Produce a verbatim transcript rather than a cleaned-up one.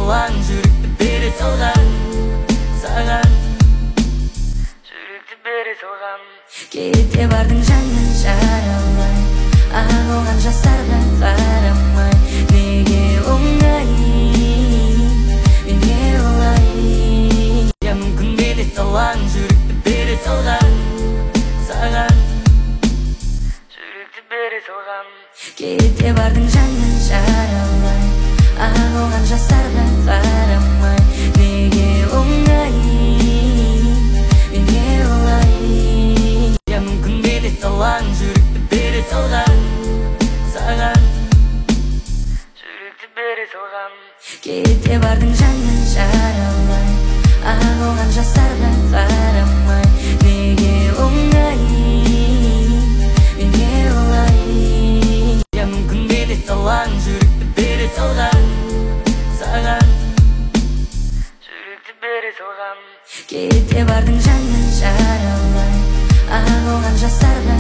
салаң, жүректі бере салған саған, жүректі бере салған. Кете бардың жанын жаралай, ағылған жастарға қарамай, неге оңай, неге олай. Я мүмкін бере салаң, жүректі бере салған саған, жүректі бере салған. Кете бардың жанын жаралай, ағылған жастарға қарамай, неге оңай, неге олай. Я мүмкін бере салаң, жүректі бере салған саған, жүректі бере салған. Кете бардың жанын жаралай, ағылған жастарға қарамай, неге оңай, неге олай. Я мүмкін бере салаң, жүректі бере салған саған, жүректі бере салған. Кете бардың жанын жаралай, ағылған жастарға